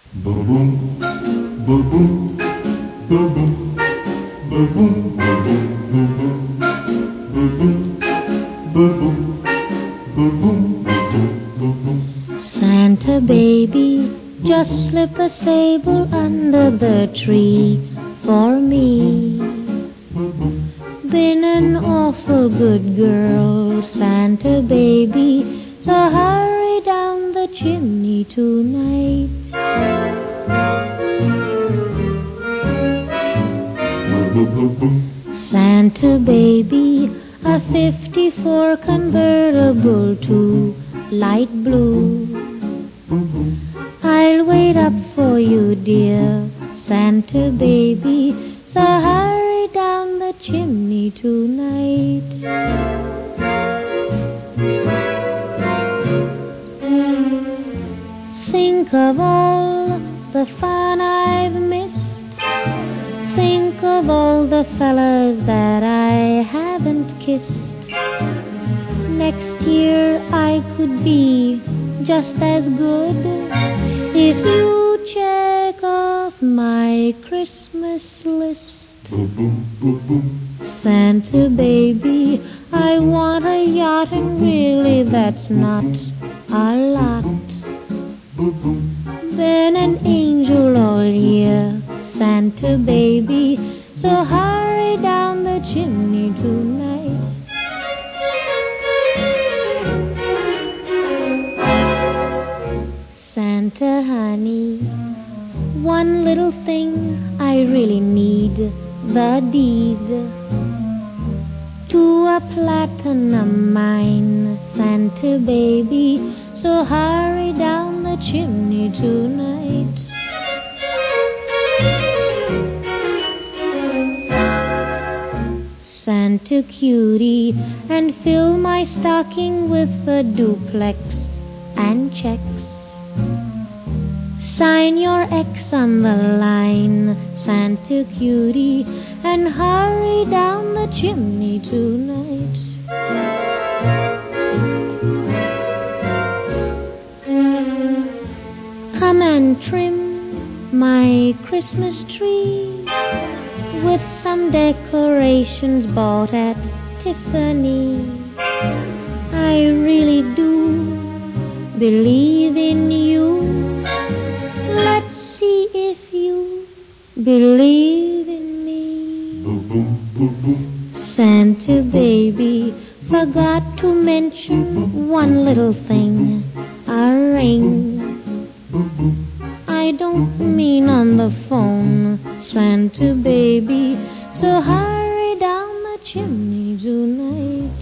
Boom boom, boom boom, boom boom, boom boom, boom boom, boom boom, boom boom, boom boom, boom boom. Santa baby, just slip a sable under the tree for me. Been an awful good girl, Santa baby, so hurry down the chimney tonight. Santa baby, a 54 convertible to light blue. I'll wait up for you, dear Santa baby, so hurry down the chimney tonight. Think of all the fun I've missed. Think of all the fellas that I haven't kissed. Next year I could be just as good if you check off my Christmas list. Santa baby, I want a yacht, and really that's not a lot. Been an angel all year, Santa baby, so hurry down the chimney tonight. Santa honey, one little thing I really need, the deed to a platinum mine, Santa baby, so hurry down the chimney tonight. Santa cutie, and fill my stocking with a duplex and checks. Sign your X on the line, Santa cutie, and hurry down the chimney tonight. Come and trim my Christmas tree with some decorations bought at Tiffany. I really do believe in you. Let's see if you believe in me. Santa baby, forgot to mention one little thing, a ring. I don't mean on the phone, Santa baby, so hurry down the chimney tonight.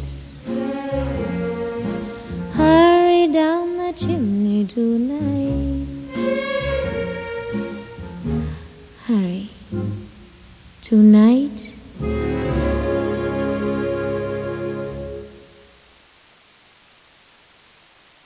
Hurry down the chimney tonight. Hurry. Tonight